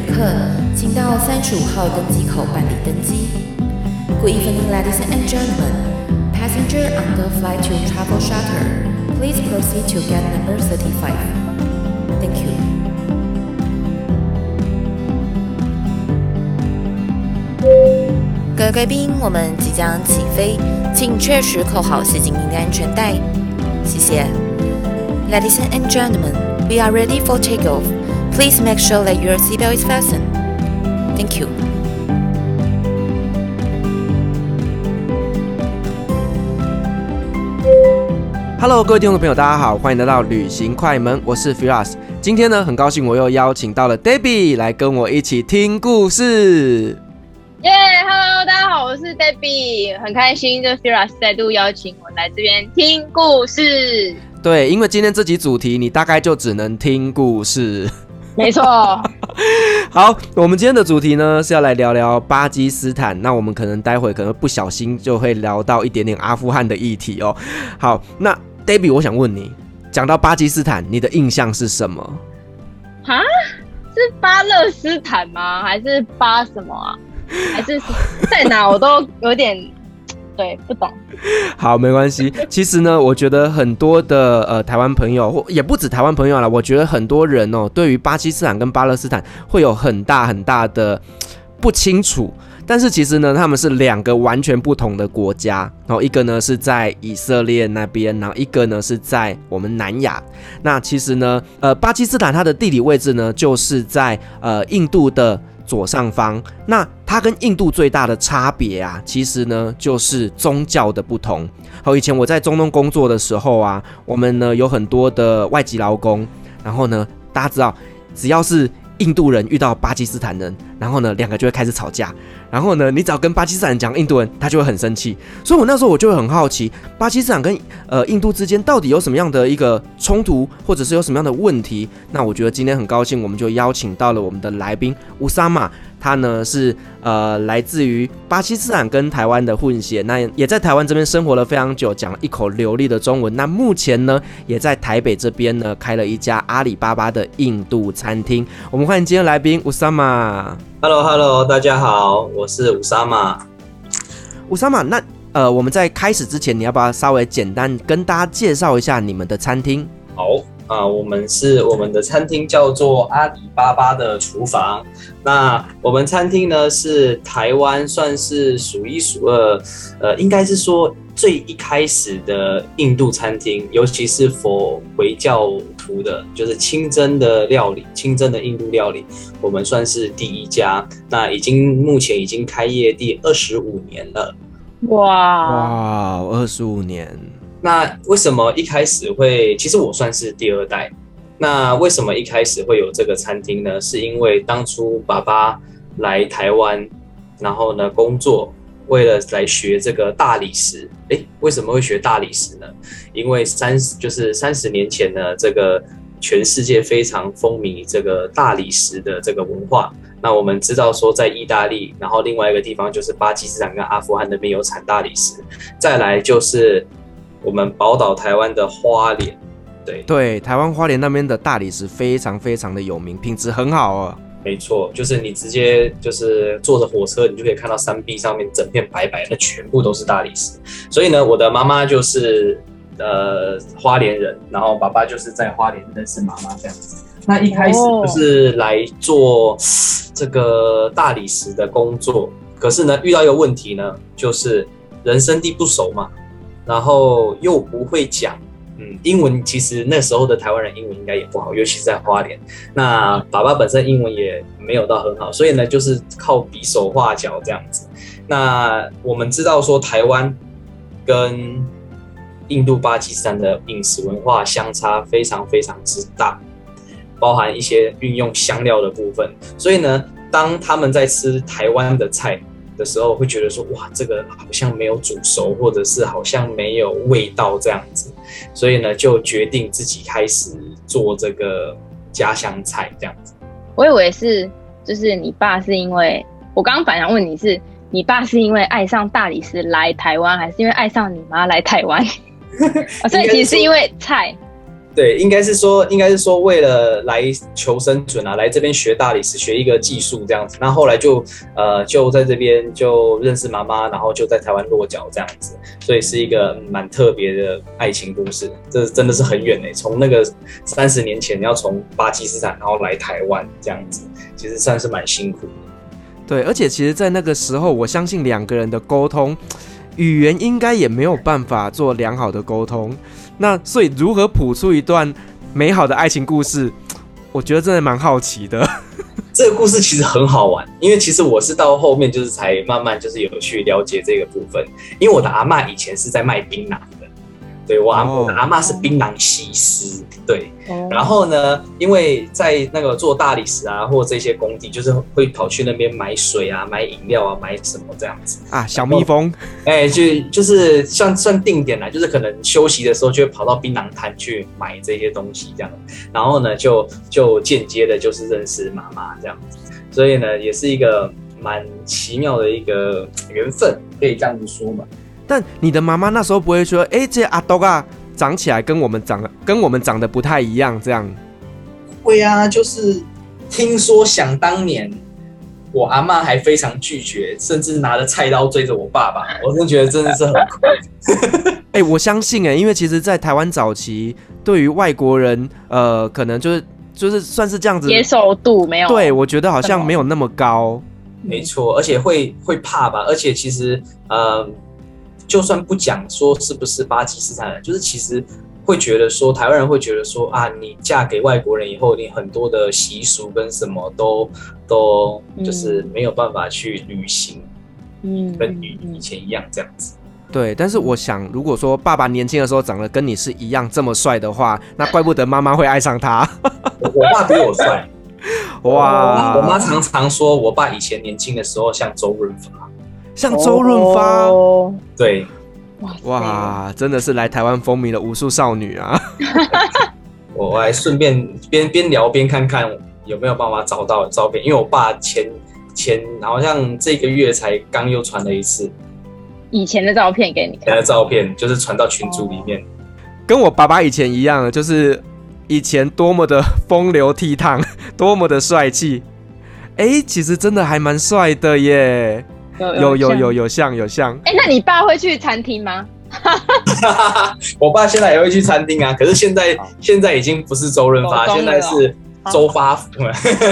客，请到35号登机口办理登机。Good evening, ladies and gentlemen. Passenger on the flight to Travel Charter, please proceed to gate number 35. Thank you. 各位贵宾，我们即将起飞，请确实扣好系紧您的安全带。谢谢。Ladies and gentlemen, we are ready for takeoff. Please make sure that your seatbelt is fastened. Thank you. Hello， 各位听众朋友，大家好，欢迎来到旅行快门，我是 Firas。今天呢，很高兴我又邀请到了 Debbie 来跟我一起听故事。 Hello， 大家好，我是 Debbie， 很开心，就 Firas 再度邀请我来这边听故事。 对，因为今天这集主题，你大概就只能听故事。 没错。 好，我们今天的主题呢是要来聊聊巴基斯坦。那我们待会不小心就会聊到一点点阿富汗的议题哦。好，那 Debbie， 我想问你，讲到巴基斯坦，你的印象是什么？ 哈？是巴勒斯坦吗？还是巴什么啊？还是在哪？我都有点对不懂。 好，没关系。其实呢，我觉得很多的台湾朋友，也不止台湾朋友啦，我觉得很多人哦，对于巴基斯坦跟巴勒斯坦会有很大很大的不清楚。但是其实呢，他们是两个完全不同的国家。然后一个呢是在以色列那边，然后一个呢是在我们南亚。那其实呢，巴基斯坦它的地理位置呢，就是在印度的左上方。那它跟印度最大的差别啊，其实呢就是宗教的不同。好，以前我在中东工作的时候啊，我们呢有很多的外籍劳工，然后呢大家知道，只要是印度人遇到巴基斯坦人，然后呢两个就会开始吵架。然后呢，你只要跟巴基斯坦人讲印度人，他就会很生气。所以我那时候我就会很好奇，巴基斯坦跟印度之间到底有什么样的一个冲突，或者是有什么样的问题？那我觉得今天很高兴，我们就邀请到了我们的来宾乌萨玛，他呢是来自于巴基斯坦跟台湾的混血，那也在台湾这边生活了非常久，讲了一口流利的中文。那目前呢，也在台北这边呢开了一家阿里巴巴的印度餐厅。我们欢迎今天的来宾乌萨玛。 Hello， 大家好，我是乌萨玛。 乌萨玛，那我们在开始之前，你要不要稍微简单跟大家介绍一下你们的餐厅？ 好我们的餐厅叫做阿里巴巴的厨房。那我们餐厅呢是台湾算是数一数二，应该是说最一开始的印度餐厅，尤其是 for 回教徒的，就是清真的料理，清真的印度料理，我们算是第一家。那目前已经开业第25年了。 哇 ，25年。 那为什么一开始其实我算是第二代。那为什么一开始会有这个餐厅呢？是因为当初爸爸来台湾，然后呢工作，为了来学这个大理石。为什么会学大理石呢？因为30年前呢，这个全世界非常风靡这个大理石的这个文化。那我们知道说，在意大利，然后另外一个地方就是巴基斯坦跟阿富汗那边有产大理石，再来就是我们宝岛台湾的花莲。 对，台湾花莲那边的大理石非常非常的有名，品质很好哦。 没错，就是你直接就是坐着火车，你就可以看到山壁上面整片白白的，全部都是大理石。所以呢，我的妈妈就是花莲人，然后爸爸就是在花莲认识妈妈这样子。那一开始就是来做这个大理石的工作，可是呢遇到一个问题呢，就是人生地不熟嘛，然后又不会讲英文。其实那时候的台湾人英文应该也不好，尤其是在花莲。那爸爸本身英文也没有到很好，所以呢就是靠比手画脚这样子。那我们知道说台湾跟印度巴基斯坦的饮食文化相差非常非常之大，包含一些运用香料的部分。所以呢当他们在吃台湾的菜的时候，会觉得说哇，这个好像没有煮熟，或者是好像没有味道这样子。所以呢就决定自己开始做这个家乡菜这样子。 我以为是就是你爸是因为，我刚刚本来想问你是你爸是因为爱上大理石来台湾，还是因为爱上你妈来台湾？所以其实是因为菜。 对，应该是说为了来求生存啊，来这边学大理石，学一个技术这样子。那后来就在这边就认识妈妈，然后就在台湾落脚这样子，所以是一个蛮特别的爱情故事。这真的是很远从那个30年前要从巴基斯坦然后来台湾这样子，其实算是蛮辛苦的。 对，而且其实，在那个时候，我相信2个人的沟通语言应该也没有办法做良好的沟通。那所以如何谱出一段美好的爱情故事，我觉得真的蛮好奇的。 这个故事其实很好玩，因为其实我是到后面就是才慢慢就是有去了解这个部分，因为我的阿嬷以前是在卖槟榔的，对我的阿嬷是槟榔西施，对。然后呢，因为在那个做大理石啊，或这些工地，就是会跑去那边买水啊、买饮料啊、买什么这样子啊，小蜜蜂， 就是算定点啦，就是可能休息的时候就会跑到槟榔摊去买这些东西这样，然后呢就间接的就是认识妈妈这样子，所以呢也是一个蛮奇妙的一个缘分，可以这样子说嘛。 但你的妈妈那时候不会说，这阿斗啊长起来跟我们长得不太一样，这样？ 会啊，就是听说想当年，我阿嬷还非常拒绝，甚至拿着菜刀追着我爸爸，我真的觉得真的是很酷。 我相信因为其实，在台湾早期，对于外国人，可能就是算是这样子， 接受度没有。 对，我觉得好像没有那么高。 没错，而且会怕吧，而且其实就算不讲说是不是巴基斯坦人，就是其实会觉得说，台湾人会觉得说啊，你嫁给外国人以后，你很多的习俗跟什么都就是没有办法去履行，跟以前一样这样子。 对，但是我想，如果说爸爸年轻的时候长得跟你是一样这么帅的话，那怪不得妈妈会爱上他。 我爸比我帅， 哇！ 我妈常常说我爸以前年轻的时候像周润发。 像周润发， 对， 哇，真的是来台湾风靡了无数少女啊！ 我还顺便边聊边看看有没有办法找到照片，因为我爸前好像这个月才刚又传了一次以前的照片给你看，以前的照片就是传到群组里面， 跟我爸爸以前一样，就是以前多么的风流倜傥，多么的帅气，其实真的还蛮帅的耶。有像。 那你爸会去餐厅吗？ 我爸现在也会去餐厅啊，可是现在已经不是周润发，现在是周发福了。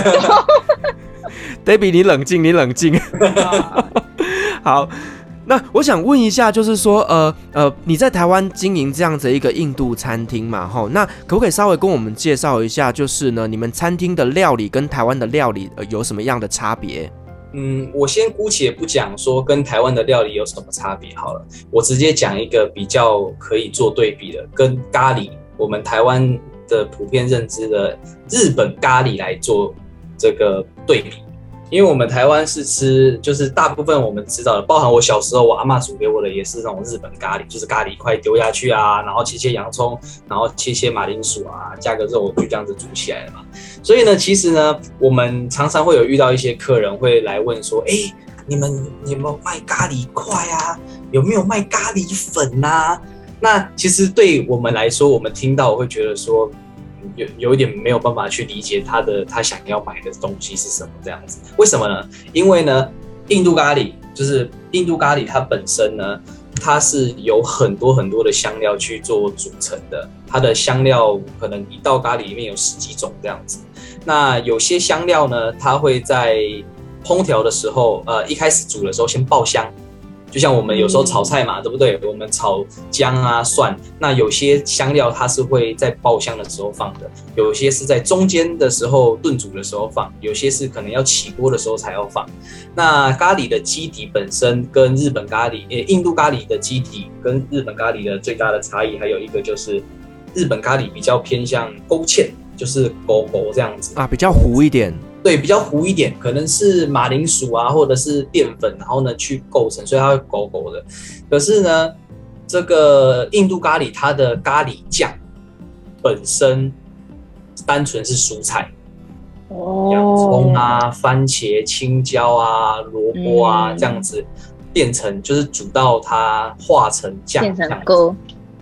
Debbie， 你冷静。好，那我想问一下，就是说，你在台湾经营这样子一个印度餐厅嘛，那可不可以稍微跟我们介绍一下，就是呢，你们餐厅的料理跟台湾的料理有什么样的差别？ 我先姑且不讲说跟台湾的料理有什么差别好了，我直接讲一个比较可以做对比的，跟咖喱，我们台湾的普遍认知的日本咖喱来做这个对比。因为我们台湾是吃，就是大部分我们知道的，包含我小时候我阿嬷煮给我的也是那种日本咖喱，就是咖喱块丢下去啊，然后切洋葱，然后切马铃薯啊，加个肉就这样子煮起来了嘛。所以呢，其实呢，我们常常会有遇到一些客人会来问说，你们有没有卖咖喱块啊？有没有卖咖喱粉啊？那其实对我们来说，我们听到我会觉得说，有一点没有办法去理解他想要买的东西是什么这样子。为什么呢？因为呢，印度咖喱它本身呢，它是有很多很多的香料去做组成的，它的香料可能一道咖喱里面有10几种这样子。那有些香料呢，它会在烹调的时候，一开始煮的时候先爆香。就像我们有时候炒菜嘛，对不对？我们炒姜啊、蒜，那有些香料它是会在爆香的时候放的，有些是在中间的时候炖煮的时候放，有些是可能要起锅的时候才要放。那咖喱的基底本身跟日本咖喱，印度咖喱的基底跟日本咖喱的最大的差异，还有一个就是日本咖喱比较偏向勾芡，就是勾这样子啊，比较糊一点。 对，比较糊一点，可能是马铃薯啊，或者是淀粉，然后呢去构成，所以它会勾的。可是呢，这个印度咖喱它的咖喱酱本身单纯是蔬菜，洋葱啊、番茄、青椒啊、萝卜啊这样子变成，就是煮到它化成酱， 变成锅。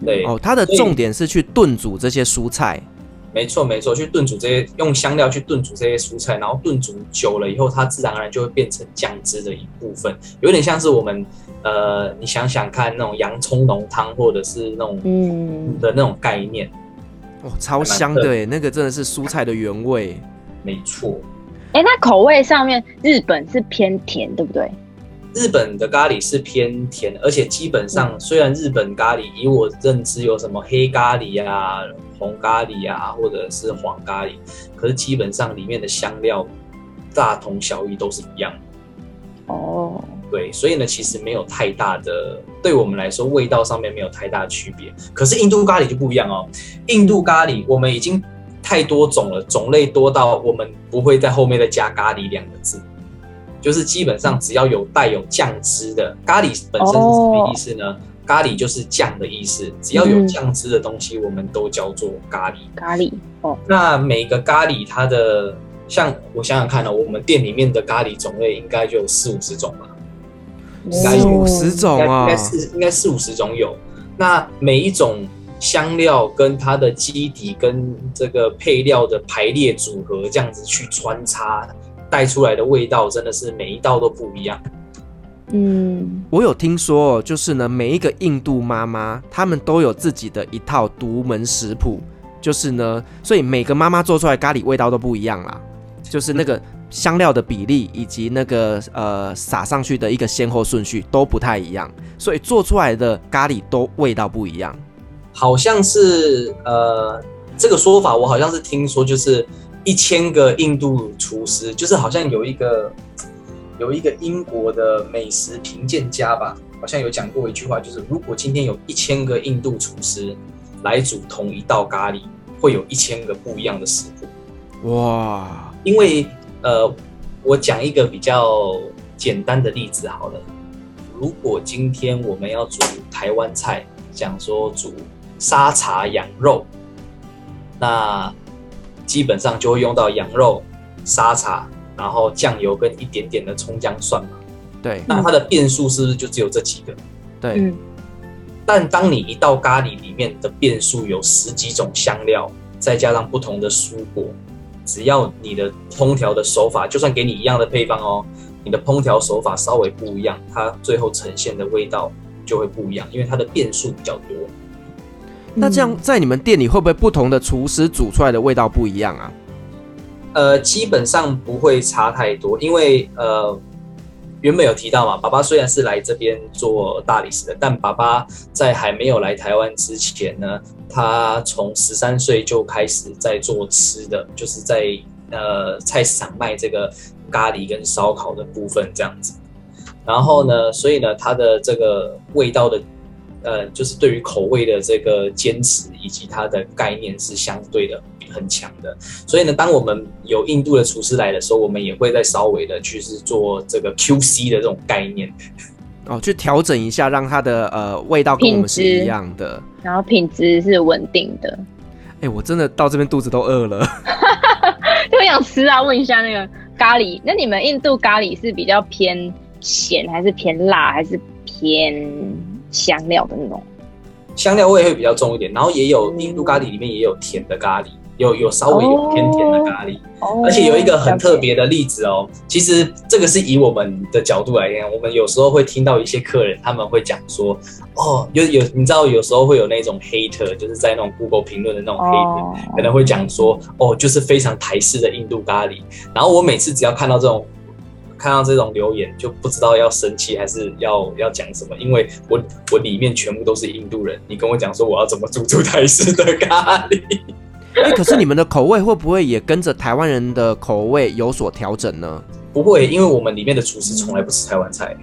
对哦，它的重点是去炖煮这些蔬菜。 没错没错，去炖煮这些，用香料去炖煮这些蔬菜，然后炖煮久了以后，它自然而然就会变成酱汁的一部分，有点像是我们你想想看那种洋葱浓汤或者是那种的那种概念。 哦，超香的耶，那个真的是蔬菜的原味。 没错。 那口味上面日本是偏甜，对不对？ 日本的咖喱是偏甜，而且基本上虽然日本咖喱以我认知有什么黑咖喱啊、红咖喱啊，或者是黄咖喱，可是基本上里面的香料大同小异，都是一样的。 哦， 对，所以呢，其实没有太大的，对我们来说味道上面没有太大的区别。可是印度咖喱就不一样哦，印度咖喱我们已经太多种了，种类多到我们不会在后面再加咖喱2个字。就是基本上只要有带有酱汁的咖喱本身是什么意思呢？咖喱就是酱的意思，只要有酱汁的东西，我们都叫做咖喱。 咖喱哦。 那每个咖喱它的，像我想想看我们店里面的咖喱种类应该就有40-50种吧， 应该有50种啊， 应该40-50种有。那每一种香料跟它的基底跟这个配料的排列组合，这样子去穿插。带出来的味道真的是每一道都不一样。 我有听说，就是呢，每一个印度妈妈，她们都有自己的一套独门食谱，就是呢，所以每个妈妈做出来的咖喱味道都不一样啦，就是那个香料的比例以及那个撒上去的一个先后顺序都不太一样，所以做出来的咖喱都味道不一样。 好像是这个说法，我好像是听说，就是1000个印度厨师，就是好像有一个英国的美食评鉴家吧，好像有讲过一句话，就是如果今天有1000个印度厨师来煮同一道咖喱，会有1000个不一样的食谱。 哇！ 因为我讲一个比较简单的例子好了，如果今天我们要煮台湾菜，讲说煮沙茶羊肉，那基本上就会用到羊肉、沙茶，然后酱油跟一点点的葱姜蒜嘛。 对。 那它的变数是不是就只有这几个？ 对。 但当你一道咖喱里面的变数有10几种香料，再加上不同的蔬果，只要你的烹调的手法，就算给你一样的配方哦，你的烹调手法稍微不一样，它最后呈现的味道就会不一样，因为它的变数比较多。 那这样在你们店里会不会不同的厨师煮出来的味道不一样啊？ 基本上不会差太多，因为原本有提到嘛，爸爸虽然是来这边做大理石的，但爸爸在还没有来台湾之前呢，他从13岁就开始在做吃的，就是在菜市场卖这个咖喱跟烧烤的部分这样子。然后呢，所以呢，他的这个味道的就是对于口味的这个坚持以及它的概念是相对的很强的，所以呢，当我们有印度的厨师来的时候，我们也会再稍微的去做这个 QC 的这种概念， 去调整一下，让它的味道跟我们是一样的， 然后品质是稳定的。 我真的到这边肚子都饿了， 就想吃啊！问一下那个咖喱，那你们印度咖喱是比较偏咸，还是偏辣，还是偏香料的那种？ 香料味会比较重一点，然后也有印度咖喱里面也有甜的咖喱，有稍微有偏甜的咖喱，而且有一个很特别的例子哦。其实这个是以我们的角度来看，我们有时候会听到一些客人他们会讲说，你知道有时候会有那种 hater， 就是在那种 Google 评论的那种 hater，可能会讲说，就是非常台式的印度咖喱。然后我每次只要看到这种留言，就不知道要生气还是要讲什么，因为我里面全部都是印度人，你跟我讲说我要怎么煮出台式的咖喱？ 可是你们的口味会不会也跟着台湾人的口味有所调整呢？ 不会，因为我们里面的厨师从来不吃台湾菜。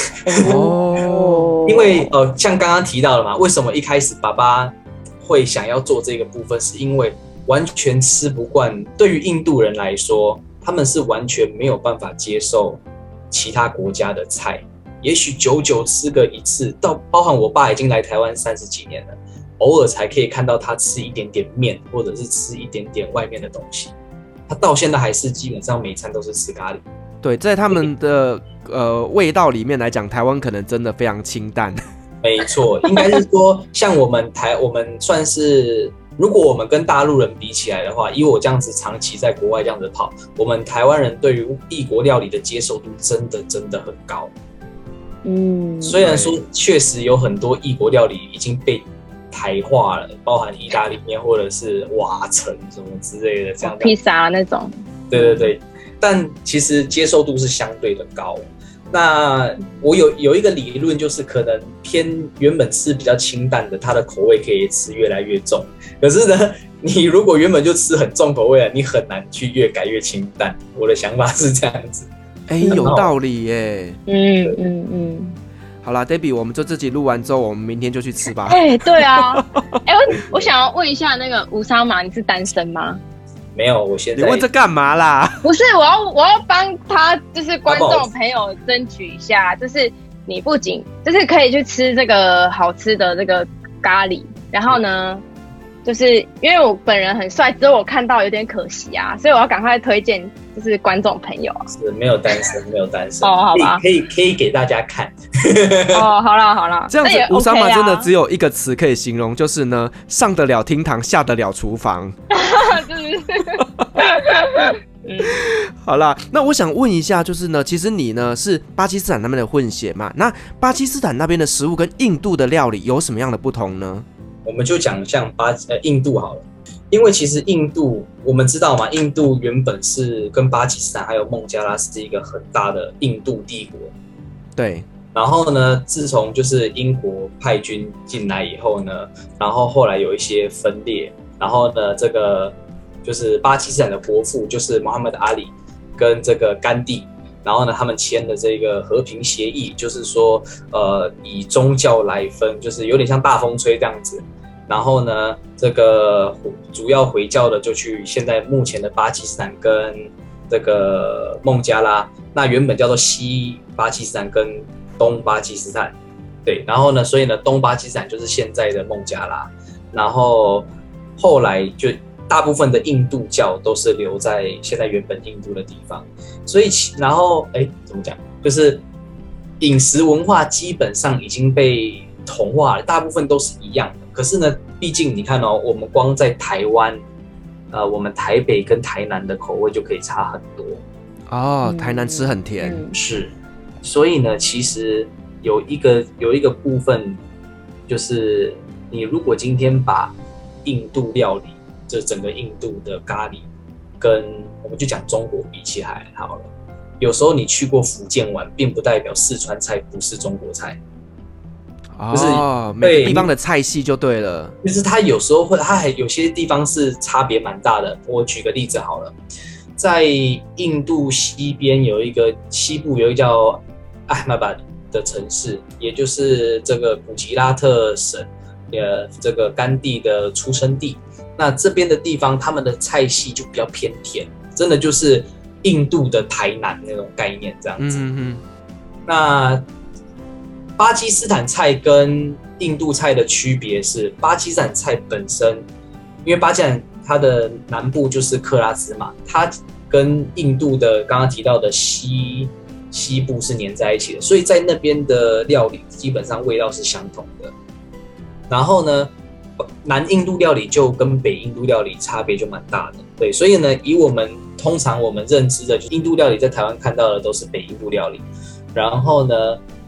哦， 因为像刚刚提到了嘛，为什么一开始爸爸会想要做这个部分，是因为完全吃不惯，对于印度人来说，他们是完全没有办法接受其他国家的菜，也许久久吃个一次，包含我爸已经来台湾30几年了，偶尔才可以看到他吃一点点面，或者是吃一点点外面的东西。他到现在还是基本上每餐都是吃咖喱。 对，在他们的味道里面来讲，台湾可能真的非常清淡。 没错，应该是说，像我们算是，如果我们跟大陆人比起来的话，以我这样子长期在国外这样子跑，我们台湾人对于异国料理的接受度真的很高。虽然说确实有很多异国料理已经被台化了，包含意大利面或者是瓦城什么之类的这样披萨那种。 对，但其实接受度是相对的高。那我有一个理论，就是可能原本吃比较清淡的，它的口味可以吃越来越重。可是呢，你如果原本就吃很重口味的，你很难去越改越清淡。我的想法是这样子。 有道理耶。好啦 Debbie 我们就这集录完之后，我们明天就去吃吧。 对啊。我想要问一下那个吴沙玛，你是单身吗？ 没有，我现在。 你问这干嘛啦？ 不是，我要帮他，就是观众朋友争取一下，就是你不仅就是可以去吃这个好吃的这个咖喱，然后呢，就是因为我本人很帅，只有我看到有点可惜啊，所以我要赶快推荐，就是观众朋友啊。 是没有单身。 好吧， 可以给大家看。 好啦， 这样子吴沙玛真的只有一个词可以形容，就是呢，上得了厅堂，下得了厨房。好啦，那我想问一下，就是呢，其实你呢是巴基斯坦那边的混血嘛？那巴基斯坦那边的食物跟印度的料理有什么样的不同呢？ 我们就讲像印度好了，因为其实印度我们知道嘛，印度原本是跟巴基斯坦还有孟加拉是一个很大的印度帝国。 对。 然后呢，自从就是英国派军进来以后呢，然后后来有一些分裂，然后呢，这个就是巴基斯坦的国父就是穆罕默德阿里跟这个甘地，然后呢，他们签了这个和平协议，就是说以宗教来分，就是有点像大风吹这样子。然后呢，这个主要回教的就去现在目前的巴基斯坦跟这个孟加拉，那原本叫做西巴基斯坦跟东巴基斯坦，对，然后呢，所以呢，东巴基斯坦就是现在的孟加拉，然后后来就大部分的印度教都是留在现在原本印度的地方，所以然后怎么讲，就是饮食文化基本上已经被同化了，大部分都是一样的。可是呢，毕竟你看我们光在台湾，我们台北跟台南的口味就可以差很多。 台南吃很甜。 是。所以呢，其实有一个部分，就是你如果今天把印度料理，这整个印度的咖喱，跟我们就讲中国比起来好了，有时候你去过福建玩，并不代表四川菜不是中国菜。就是每个地方的菜系就对了。 就是它有时候它还有些地方是差别蛮大的。我举个例子好了，在印度西部有一个叫艾玛巴的城市，也就是这个古吉拉特省，这个甘地的出生地。那这边的地方，他们的菜系就比较偏甜，真的就是印度的台南那种概念这样子。那巴基斯坦菜跟印度菜的区别是，巴基斯坦菜本身，因为巴基斯坦它的南部就是克拉兹嘛，它跟印度的刚刚提到的西部是连在一起的，所以在那边的料理基本上味道是相同的。然后呢，南印度料理就跟北印度料理差别就蛮大的，对，所以呢，通常我们认知的就是印度料理在台湾看到的都是北印度料理，然后呢，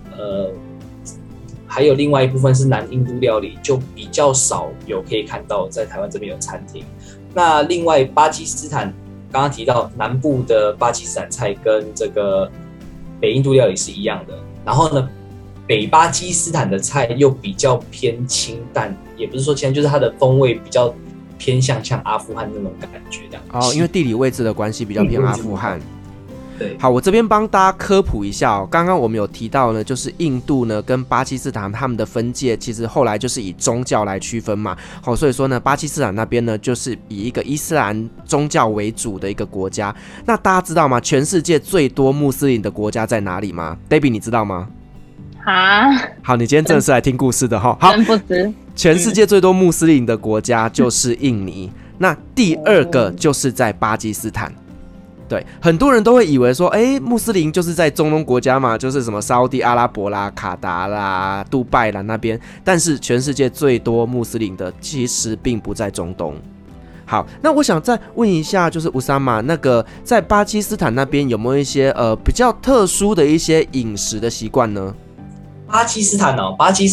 还有另外一部分是南印度料理，就比较少有可以看到在台湾这边有餐厅。那另外巴基斯坦刚刚提到南部的巴基斯坦菜跟这个北印度料理是一样的，然后呢，北巴基斯坦的菜又比较偏清淡，也不是说清淡，就是它的风味比较偏向像阿富汗那种感觉这样。 因为地理位置的关系比较偏阿富汗。 对， 好，我这边帮大家科普一下刚刚我们有提到呢，就是印度呢跟巴基斯坦他们的分界，其实后来就是以宗教来区分嘛。好，所以说呢，巴基斯坦那边呢就是以一个伊斯兰宗教为主的一个国家。那大家知道吗？全世界最多穆斯林的国家在哪里吗 ？Debbie 你知道吗？好，你今天真的是来听故事的哈。好， 真不知。 全世界最多穆斯林的国家就是印尼，那第二个就是在巴基斯坦。 对，很多人都会以为说，穆斯林就是在中东国家嘛，就是什么沙烏地阿拉伯啦、卡达啦、杜拜啦那边，但是全世界最多穆斯林的其实并不在中东。好，那我想再问一下，就是乌萨玛，那个在巴基斯坦那边有没有一些比较特殊的一些饮食的习惯呢？ 巴基斯坦，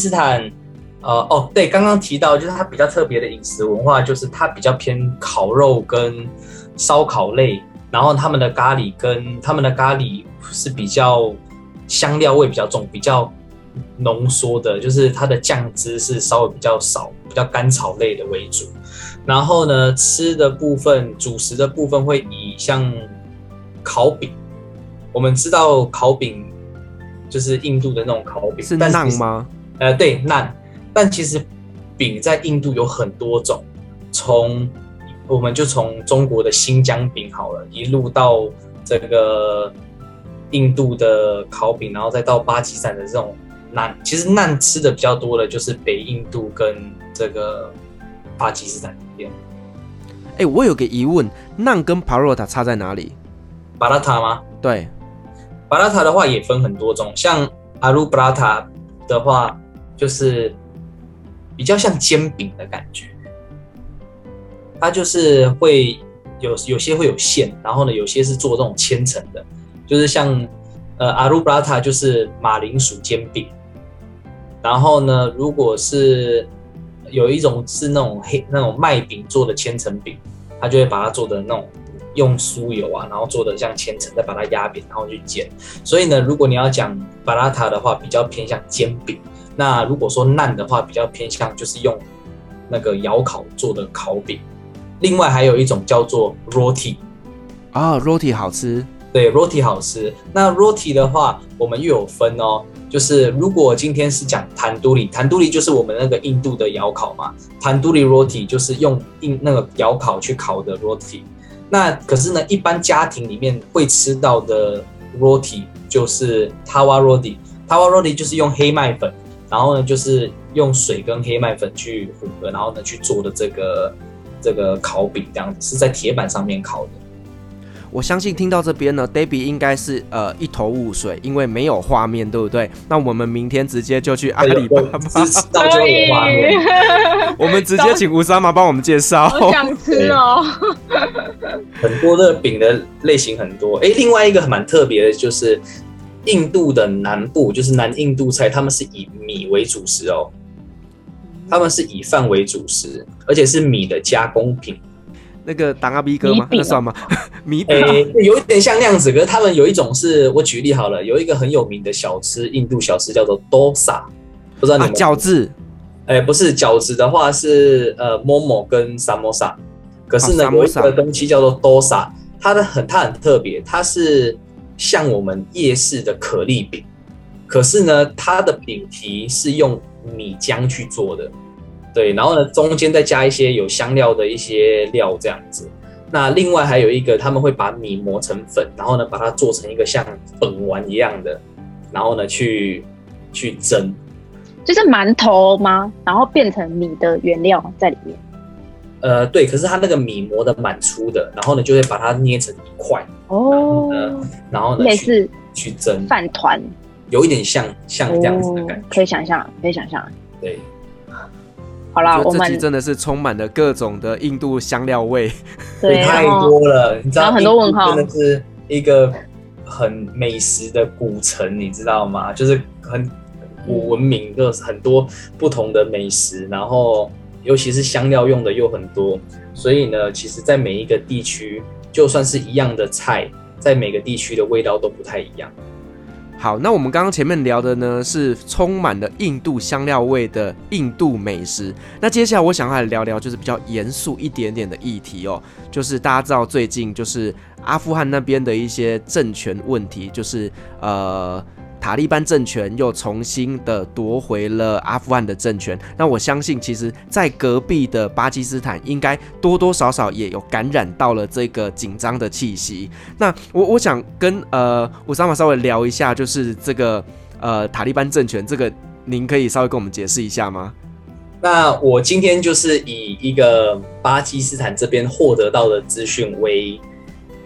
对，刚刚提到就是它比较特别的饮食文化，就是它比较偏烤肉跟烧烤类。然后他们的咖喱是比较香料味比较重，比较浓缩的，就是它的酱汁是稍微比较少，比较甘草类的为主。然后呢，吃的部分，主食的部分会以像烤饼，我们知道烤饼就是印度的那种烤饼， 是馕吗？ 对，馕。但其实饼在印度有很多种，我们就从中国的新疆饼好了，一路到这个印度的烤饼，然后再到巴基斯坦的这种馕。其实馕吃的比较多的就是北印度跟这个巴基斯坦这边。 我有个疑问，馕跟 Parota 差在哪里？ 巴拉塔吗？ 对， 巴拉塔的话也分很多种，像阿鲁巴拉塔的话，就是比较像煎饼的感觉。它就是会有些会有馅，然后呢，有些是做这种千层的，就是像阿鲁布拉塔就是马铃薯煎饼，然后呢，如果是有一种是那种麦饼做的千层饼，它就会把它做的那种用酥油啊，然后做的像千层，再把它压扁，然后去煎。所以呢，如果你要讲巴拉塔的话，比较偏向煎饼；那如果说馕的话，比较偏向就是用那个窑烤做的烤饼。另外还有一种叫做 roti ，roti 好吃， 对 ，roti 好吃。那 roti 的话，我们又有分哦，就是如果今天是讲tandoori就是我们那个印度的窑烤嘛，tandoori roti 就是用那个窑烤去烤的 roti。那可是呢，一般家庭里面会吃到的 roti 就是 tawa roti，tawa roti 就是用黑麦粉，然后呢就是用水跟黑麦粉去混合，然后呢去做的这个烤饼，这样子是在铁板上面烤的。 我相信听到这边呢 ，Debbie 应该是一头雾水，因为没有画面，对不对？那我们明天直接就去阿里巴巴， 知道就有画面。 我们直接请乌萨玛帮我们介绍。 好想吃哦！ 很多的饼的类型很多。另外一个蛮特别的就是印度的南部，就是南印度菜，他们是以米为主食哦。他们是以饭为主食，而且是米的加工品。 那个当阿 B 哥吗？那算吗？米饼， 有一点像那样子。可是他们有一种是，我举例好了，有一个很有名的小吃，印度小吃叫做 dosa， 不知道你们饺子？ 不是饺子的话是momo 跟 samosa， 可是呢有一个东西叫做 dosa， 它很特别，它是像我们夜市的可丽饼，可是呢它的饼皮是用米浆去做的，对，然后呢中间再加一些有香料的一些料这样子。那另外还有一个，他们会把米磨成粉，然后呢把它做成一个像粉丸一样的，然后呢去蒸， 就是馒头吗？然后变成米的原料在里面。 对，可是它那个米磨的蛮粗的，然后呢就会把它捏成一块，然后呢类似去蒸饭团。 有一点像这样子的感觉， 可以想象。 对， 好啦， 我们这集真的是充满了各种的印度香料味， 对， 太多了。你知道， 很多问号， 真的是一个很美食的古城，你知道吗？就是很古文明，就是很多不同的美食，然后尤其是香料用的又很多，所以呢，其实在每一个地区，就算是一样的菜，在每个地区的味道都不太一样。 好，那我们刚刚前面聊的呢是充满了印度香料味的印度美食。那接下来我想要来聊聊就是比较严肃一点点的议题哦，就是大家知道最近就是阿富汗那边的一些政权问题，就是塔利班政权又重新的夺回了阿富汗的政权。那我相信其实在隔壁的巴基斯坦应该多多少少也有感染到了这个紧张的气息。那我想跟乌萨玛稍微聊一下，就是这个塔利班政权，这个您可以稍微跟我们解释一下吗？ 那我今天就是以一个巴基斯坦这边获得到的资讯为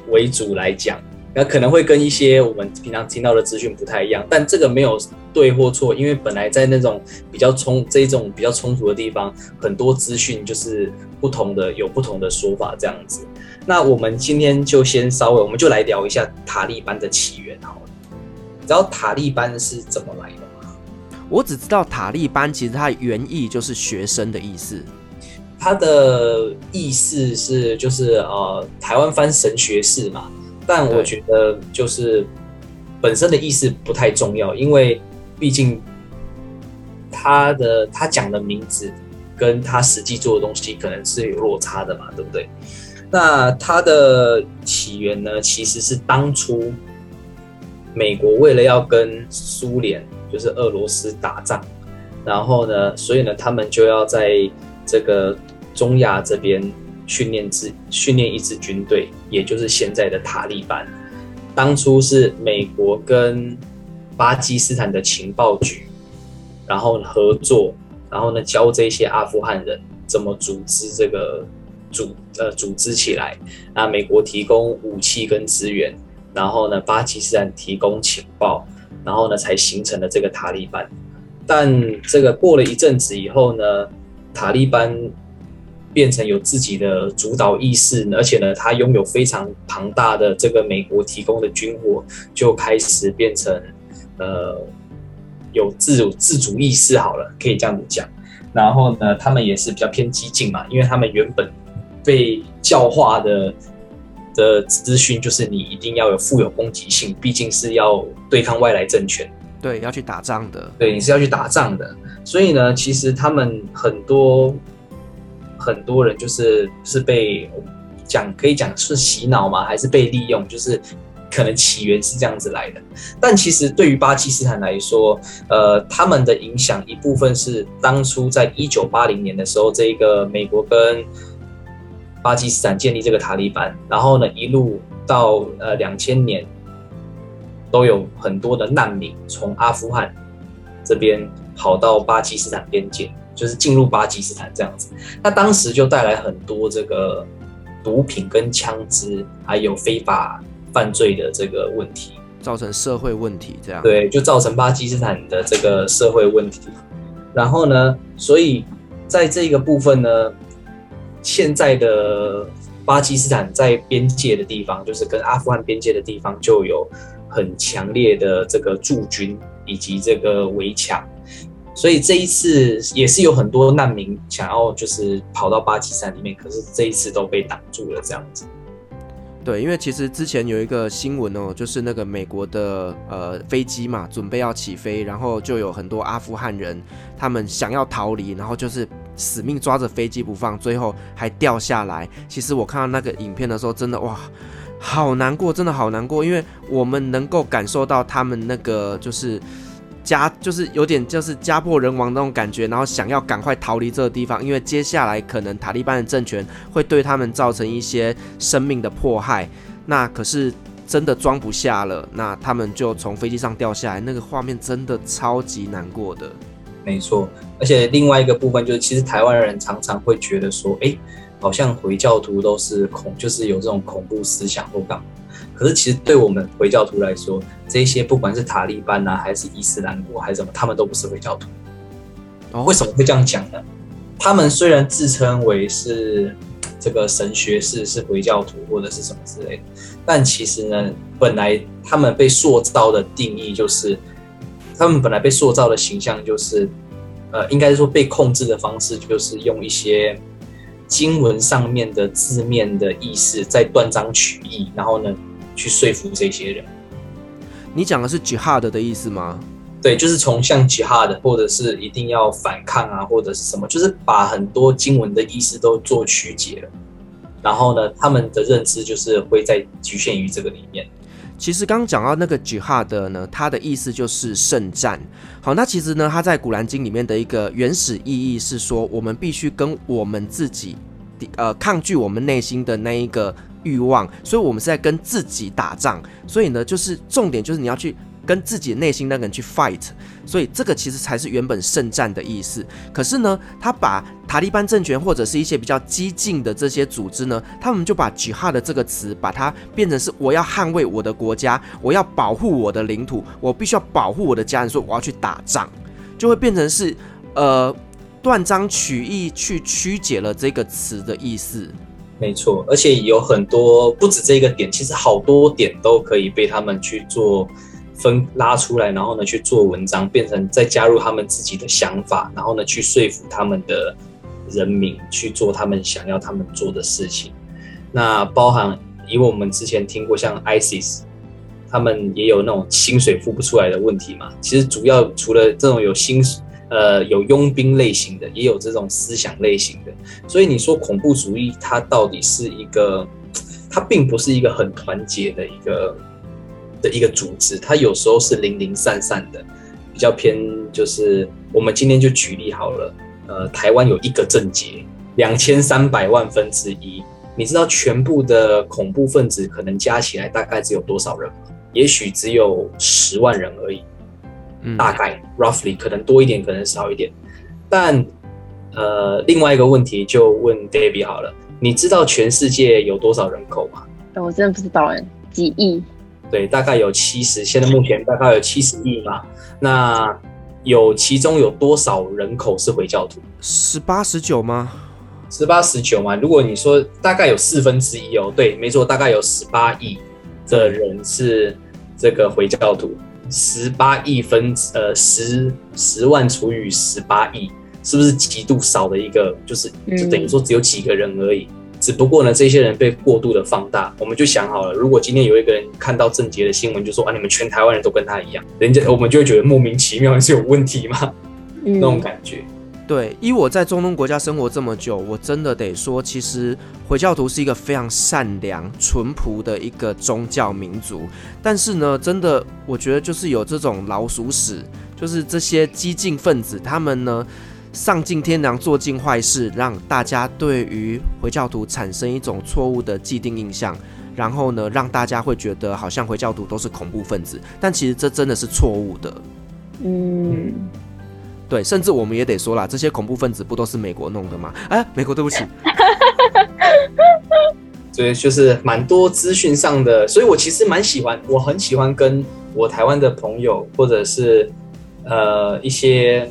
为主来讲，那可能会跟一些我们平常听到的资讯不太一样，但这个没有对或错，因为本来在那种这种比较冲突的地方，很多资讯就是有不同的说法这样子。那我们今天就我们就来聊一下塔利班的起源好了。你知道塔利班是怎么来的吗？ 我只知道塔利班其实它的原意就是学生的意思。 它的意思是就是台湾翻神学士嘛，但我觉得就是本身的意思不太重要，因为毕竟他讲的名字跟他实际做的东西可能是有落差的嘛，对不对？那它的起源呢，其实是当初美国为了要跟苏联，就是俄罗斯打仗，然后呢，所以呢，他们就要在这个中亚这边训练一支军队，也就是现在的塔利班。当初是美国跟巴基斯坦的情报局，然后合作，然后呢教这些阿富汗人怎么组织起来。那美国提供武器跟资源，然后呢巴基斯坦提供情报，然后呢才形成了这个塔利班。但这个过了一阵子以后呢，塔利班变成有自己的主导意识，而且呢，他拥有非常庞大的这个美国提供的军火，就开始变成有自主意识好了，可以这样子讲。然后呢，他们也是比较偏激进嘛，因为他们原本被教化的资讯就是你一定要富有攻击性，毕竟是要对抗外来政权。 对，要去打仗的。 对，你是要去打仗的。所以呢，其实他们很多人就是被可以讲是洗脑吗？还是被利用？就是可能起源是这样子来的。但其实对于巴基斯坦来说，他们的影响一部分是当初在1980年的时候，这个美国跟巴基斯坦建立这个塔利班，然后呢一路到2000年，都有很多的难民从阿富汗这边跑到巴基斯坦边界。就是进入巴基斯坦这样子，那当时就带来很多这个毒品跟枪支，还有非法犯罪的这个问题， 造成社会问题这样。 对，就造成巴基斯坦的这个社会问题。然后呢，所以在这个部分呢，现在的巴基斯坦在边界的地方，就是跟阿富汗边界的地方，就有很强烈的这个驻军以及这个围墙。所以这一次也是有很多难民想要就是跑到巴基斯坦里面，可是这一次都被挡住了这样子。 对，因为其实之前有一个新闻哦，就是那个美国的飞机嘛，准备要起飞，然后就有很多阿富汗人，他们想要逃离，然后就是死命抓着飞机不放，最后还掉下来。其实我看到那个影片的时候，真的哇，好难过，真的好难过，因为我们能够感受到他们那个就是有点就是家破人亡那种感觉，然后想要赶快逃离这个地方，因为接下来可能塔利班的政权会对他们造成一些生命的迫害。那可是真的装不下了，那他们就从飞机上掉下来，那个画面真的超级难过的。 没错，而且另外一个部分就是，其实台湾人常常会觉得说，好像回教徒都是就是有这种恐怖思想或干嘛。可是其实对我们回教徒来说，这些不管是塔利班啊，还是伊斯兰国，还是什么，他们都不是回教徒。为什么会这样讲呢？他们虽然自称为是这个神学士，是回教徒或者是什么之类的，但其实呢，本来他们被塑造的定义就是，他们本来被塑造的形象就是，应该是说被控制的方式就是用一些经文上面的字面的意思，再断章取义，然后呢，去说服这些人。 你讲的是 jihad 的意思吗？ 对，就是从像 jihad 或者是一定要反抗啊，或者是什么，就是把很多经文的意思都做曲解了。然后呢，他们的认知就是会在局限于这个里面。 其实刚讲到那个 jihad 呢，它的意思就是圣战。好，那其实呢，它在古兰经里面的一个原始意义是说，我们必须跟我们自己抗拒我们内心的那一个欲望，所以我们是在跟自己打仗。所以呢，就是重点就是你要去跟自己内心那个人去 fight， 所以这个其实才是原本圣战的意思。可是呢，他把塔利班政权或者是一些比较激进的这些组织呢，他们就把 jihad 这个词，把它变成是我要捍卫我的国家，我要保护我的领土，我必须要保护我的家人，所以我要去打仗，就会变成是断章取义去曲解了这个词的意思。 没错，而且有很多不止这个点，其实好多点都可以被他们去做拉出来，然后呢去做文章，变成再加入他们自己的想法，然后呢去说服他们的人民去做他们想要他们做的事情。那包含以我们之前听过像 ISIS， 他们也有那种薪水付不出来的问题嘛。其实主要除了这种有佣兵类型的，也有这种思想类型的。所以你说恐怖主义，它到底是它并不是一个很团结的一个组织，它有时候是零零散散的，比较偏就是我们今天就举例好了，台湾有一个政协2300万分之一，你知道全部的恐怖分子可能加起来大概只有多少人吗？也许只有10万人而已。大概 roughly 可能多一点，可能少一点。但另外一个问题就问 Debbie 好了，你知道全世界有多少人口吗？ 我真的不知道几亿？ 对，大概有70，现在目前大概有70亿嘛。那其中有多少人口是回教徒 ？18、19吗 ？18、19嘛。如果你说大概有1/4哦，对，没错，大概有18亿的人是这个回教徒。18亿10万除以18亿，是不是极度少的一个？就等于说只有几个人而已。只不过呢，这些人被过度的放大。我们就想好了，如果今天有一个人看到郑捷的新闻，就说你们全台湾人都跟他一样，我们就会觉得莫名其妙，是有问题吗？那种感觉。 对，依我在中东国家生活这么久，我真的得说，其实回教徒是一个非常善良、淳朴的一个宗教民族。但是呢，真的，我觉得就是有这种老鼠屎，就是这些激进分子，他们呢丧尽天良，做尽坏事，让大家对于回教徒产生一种错误的既定印象。然后呢，让大家会觉得好像回教徒都是恐怖分子，但其实这真的是错误的。对，甚至我们也得说啦，这些恐怖分子不都是美国弄的吗？美国对不起。 所以就是蛮多资讯上的，所以我其实我很喜欢跟我台湾的朋友，或者是一些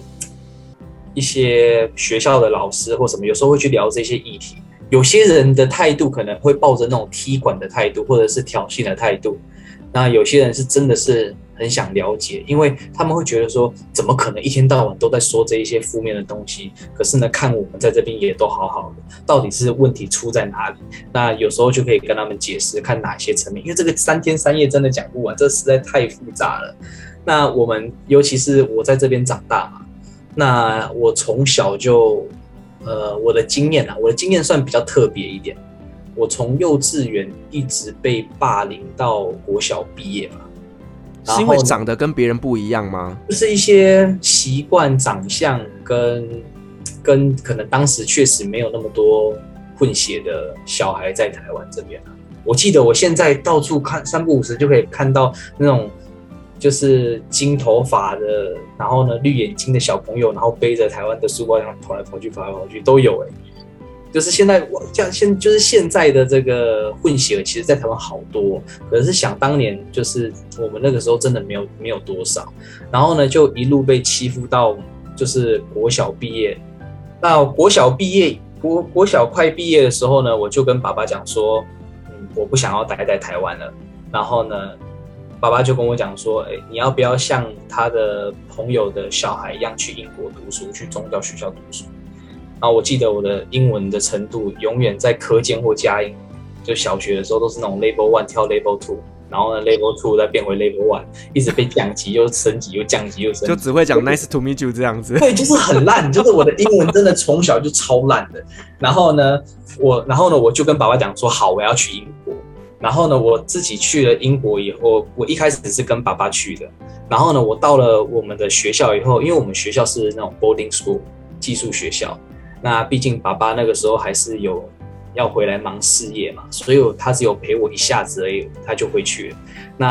学校的老师或什么，有时候会去聊这些议题。有些人的态度可能会抱着那种踢馆的态度，或者是挑衅的态度。那有些人是真的是很想了解，因为他们会觉得说，怎么可能一天到晚都在说这一些负面的东西？可是呢，看我们在这边也都好好的，到底是问题出在哪里？那有时候就可以跟他们解释，看哪些层面，因为这个3天3夜真的讲不完，这实在太复杂了。那我们尤其是我在这边长大嘛，那我从小就我的经验算比较特别一点。我从幼稚园一直被霸凌到国小毕业嘛， 是因为长得跟别人不一样吗？ 就是一些习惯、长相跟可能当时确实没有那么多混血的小孩在台湾这边啊。我记得我现在到处看3不5时就可以看到那种就是金头发的，然后呢绿眼睛的小朋友，然后背着台湾的书包这样跑来跑去都有就是现在的这个混血，其实在台湾好多，可是想当年就是我们那个时候真的没有多少，然后呢就一路被欺负到就是国小毕业。那国小快毕业的时候呢，我就跟爸爸讲说，我不想要待在台湾了。然后呢，爸爸就跟我讲说，你要不要像他的朋友的小孩一样去英国读书，去宗教学校读书？然后我记得我的英文的程度永远在科监或佳音，就小学的时候都是那种 Level 1跳 Level 2，然后呢 Level 2再变回 Level 1，一直被降级又升级又降级又升级， 就只会讲 Nice to meet you 这样子。 对，就是很烂，就是我的英文真的从小就超烂的。然后呢我就跟爸爸讲说，好，我要去英国。然后呢，我自己去了英国以后，我一开始是跟爸爸去的。然后呢，我到了我们的学校以后，因为我们学校是那种 boarding school 寄宿学校。那毕竟爸爸那个时候还是有要回来忙事业嘛，所以他只有陪我一下子而已，他就回去了。那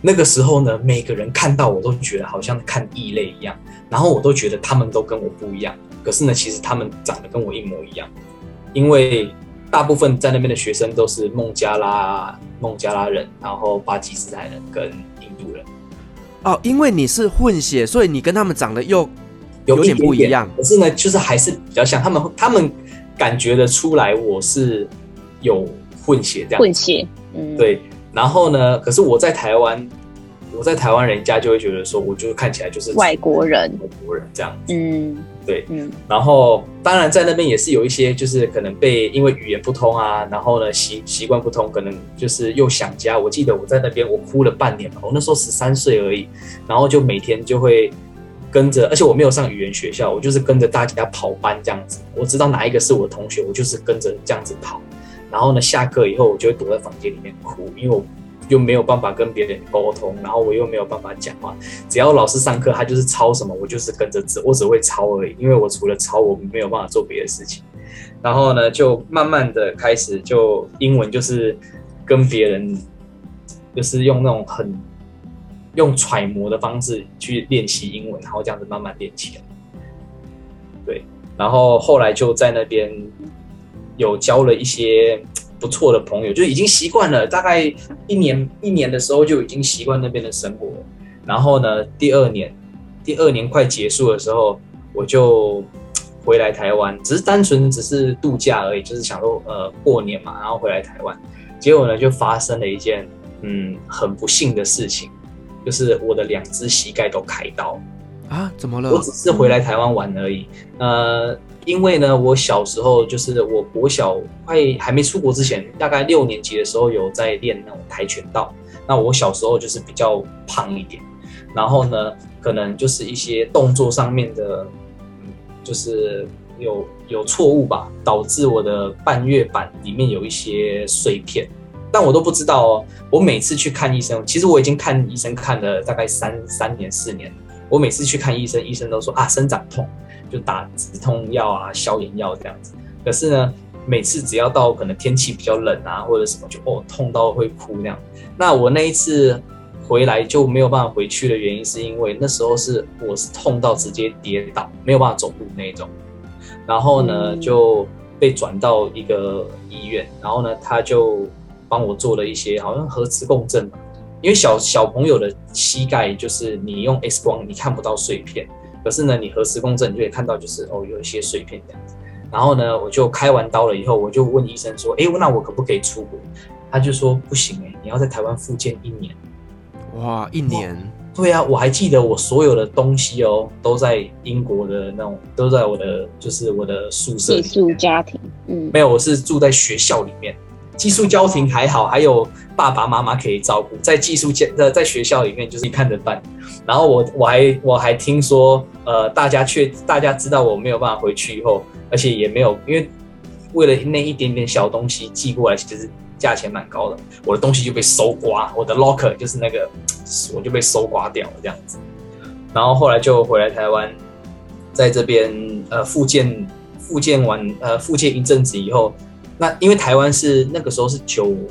那个时候呢，每个人看到我都觉得好像看异类一样，然后我都觉得他们都跟我不一样。可是呢，其实他们长得跟我一模一样，因为大部分在那边的学生都是孟加拉人，然后巴基斯坦人跟印度人。 哦，因为你是混血，所以你跟他们长得又有点不一样。 可是呢，就是还是比较像他们感觉得出来我是有混血这样。 混血， 对。然后呢，可是我在台湾，人家就会觉得说，我就看起来就是外国人这样子。对。 然后当然在那边也是有一些，就是可能因为语言不通啊，然后呢习惯不通，可能就是又想家。我记得我在那边我哭了半年吧，我那时候13岁而已，然后就每天就会跟着，而且我没有上语言学校，我就是跟着大家跑班这样子。我知道哪一个是我的同学，我就是跟着这样子跑。然后呢，下课以后我就会躲在房间里面哭，因为我又没有办法跟别人沟通，然后我又没有办法讲话。只要老师上课，他就是抄什么，我就是跟着我只会抄而已，因为我除了抄，我没有办法做别的事情。然后呢，就慢慢的开始就英文就是跟别人就是用那种用揣摩的方式去练习英文，然后这样子慢慢练起来。对，然后后来就在那边有交了一些不错的朋友，就已经习惯了，大概一年的时候就已经习惯那边的生活了。然后呢，第二年快结束的时候，我就回来台湾，单纯只是度假而已，就是想说过年嘛，然后回来台湾。结果呢，就发生了一件很不幸的事情，就是我的2只膝盖都开刀啊！怎么了？ 我只是回来台湾玩而已。因为呢，我小时候就是我国小还没出国之前，大概6年级的时候有在练那种跆拳道。那我小时候就是比较胖一点，然后呢，可能就是一些动作上面的，就是有错误吧，导致我的半月板里面有一些碎片，但我都不知道哦。我每次去看医生，其实我已经看医生看了大概3年4年，我每次去看医生，医生都说生长痛。就打止痛药啊、消炎药这样子。可是呢，每次只要到可能天气比较冷啊，或者什么，就痛到会哭那样。那我那一次回来就没有办法回去的原因，是因为那时候我是痛到直接跌倒，没有办法走路那种。然后呢，就被转到一个医院，然后呢，他就帮我做了一些好像核磁共振吧，因为小朋友的膝盖就是你用 X 光你看不到碎片。可是呢，你核磁共振你就可以看到，就是有一些碎片这样子。然后呢，我就开完刀了以后，我就问医生说：“那我可不可以出国？”他就说：“不行你要在台湾复健1年。” 哇，1年？ 对啊，我还记得我所有的东西都在英国的那种，都在我的宿舍里面。 寄宿家庭， 没有，我是住在学校里面。寄宿家庭还好，还有爸爸妈妈可以照顾，在在学校里面就是看着办。然后我还听说，大家知道我没有办法回去以后，而且也没有，因为为了那一点点小东西寄过来，其实价钱蛮高的，我的东西就被搜刮，我的 locker 就是那个我就被搜刮掉了这样子。然后后来就回来台湾，在这边复健一阵子以后。那因为台湾是那个时候是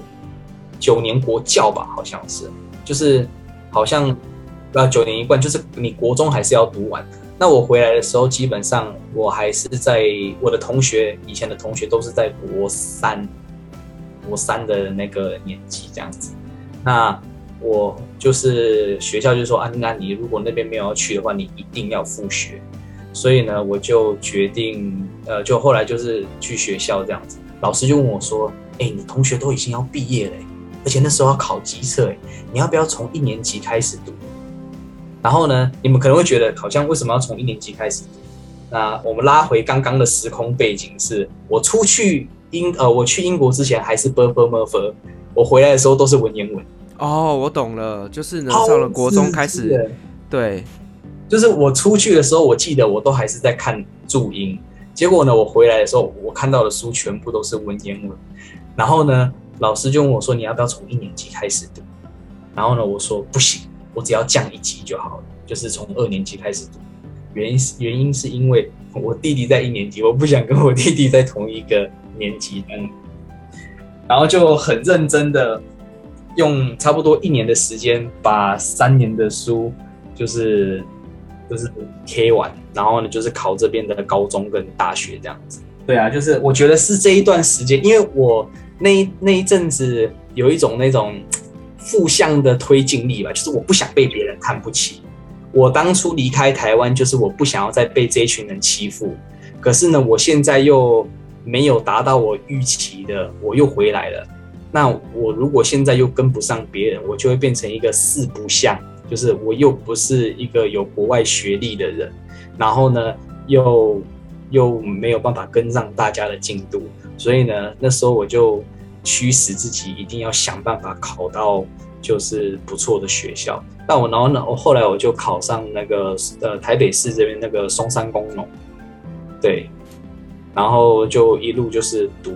9年国教吧，好像是，就是好像9年一贯，就是你国中还是要读完。那我回来的时候，基本上我还是在我的以前的同学都是在国三的那个年纪这样子。那我就是学校就说那你如果那边没有要去的话，你一定要复学。所以呢，我就决定就后来就是去学校这样子。老师就问我说：“你同学都已经要毕业了，而且那时候要考基测，你要不要从1年级开始读？”然后呢，你们可能会觉得好像为什么要从1年级开始读？那我们拉回刚刚的时空背景是，我去英国之前还是 //，我回来的时候都是文言文。 哦，我懂了，就是呢，上了国中开始，对， 就是我出去的时候，我记得我都还是在看注音。结果呢，我回来的时候，我看到的书全部都是文言文。然后呢，老师就问我说：“你要不要从1年级开始读？”然后呢，我说：“不行，我只要降1级就好了，就是从2年级开始读。”原因是因为我弟弟在1年级，我不想跟我弟弟在同一个年级。然后就很认真的用差不多1年的时间把3年的书就是K 完，然后呢就是考这边的高中跟大学这样子。对啊，就是我觉得是这一段时间，因为我那一阵子有一种那种负向的推进力吧，就是我不想被别人看不起。我当初离开台湾，就是我不想要再被这一群人欺负。可是呢，我现在又没有达到我预期的，我又回来了。那我如果现在又跟不上别人，我就会变成一个四不像，就是我又不是一个有国外学历的人，然后呢，又没有办法跟上大家的进度，所以呢，那时候我就驱使自己一定要想办法考到就是不错的学校。然后呢，后来我就考上那个台北市这边那个松山工农，对，然后就一路就是读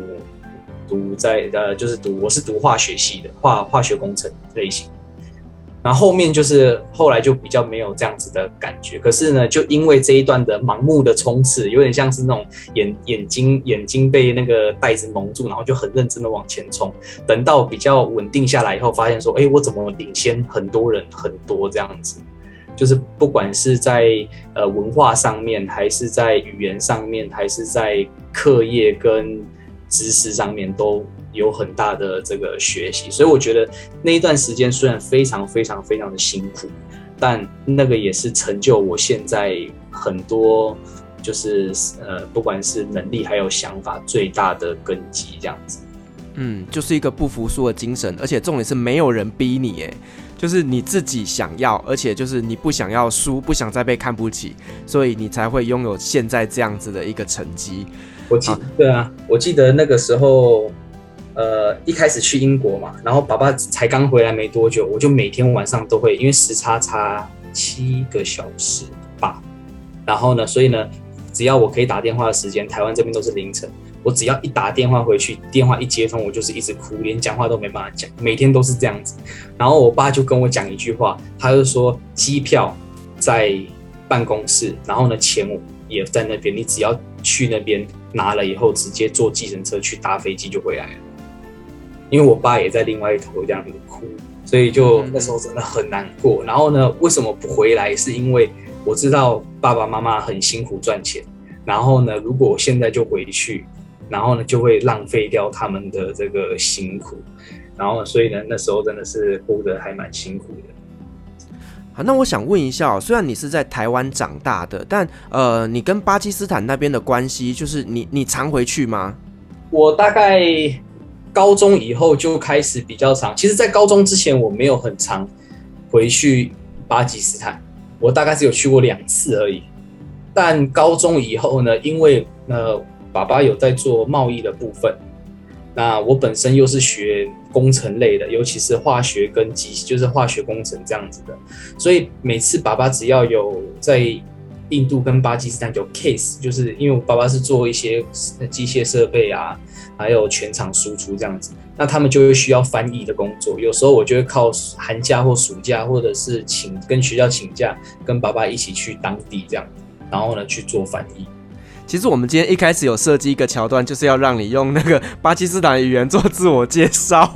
我是读化学系的化学工程类型。然后后面就是后来就比较没有这样子的感觉，可是呢，就因为这一段的盲目的冲刺，有点像是那种眼睛被那个袋子蒙住，然后就很认真的往前冲。等到比较稳定下来以后，发现说，我怎么领先很多人很多这样子，就是不管是在文化上面，还是在语言上面，还是在课业跟知识上面都有很大的这个学习，所以我觉得那一段时间虽然非常非常非常的辛苦，但那个也是成就我现在很多就是不管是能力还有想法最大的根基这样子。 就是一个不服输的精神，而且重点是没有人逼你，就是你自己想要，而且就是你不想要输，不想再被看不起，所以你才会拥有现在这样子的一个成绩。我记得那个时候。一开始去英国嘛，然后爸爸才刚回来没多久，我就每天晚上都会，因为时差差7个小时吧，然后呢，所以呢，只要我可以打电话的时间，台湾这边都是凌晨，我只要一打电话回去，电话一接通，我就是一直哭，连讲话都没办法讲，每天都是这样子。然后我爸就跟我讲一句话，他就说机票在办公室，然后呢钱也在那边，你只要去那边拿了以后，直接坐计程车去搭飞机就回来了。因为我爸也在另外一头这样子哭，所以就那时候真的很难过。然后呢，为什么不回来？是因为我知道爸爸妈妈很辛苦赚钱，然后呢，如果我现在就回去，然后呢就会浪费掉他们的这个辛苦，然后所以呢，那时候真的是过得还蛮辛苦的。好，那我想问一下，虽然你是在台湾长大的，但你跟巴基斯坦那边的关系，就是你常回去吗？ 我大概高中以后就开始比较长，其实在高中之前我没有很常回去巴基斯坦，我大概只有去过2次而已。但高中以后呢，因为爸爸有在做贸易的部分，那我本身又是学工程类的，尤其是化学跟就是化学工程这样子的，所以每次爸爸只要有在印度跟巴基斯坦有 case， 就是因为我爸爸是做一些机械设备啊，还有全场输出这样子，那他们就会需要翻译的工作。有时候我就会靠寒假或暑假，或者是跟学校请假，跟爸爸一起去当地这样，然后呢去做翻译。 其实我们今天一开始有设计一个桥段，就是要让你用那个巴基斯坦语言做自我介绍。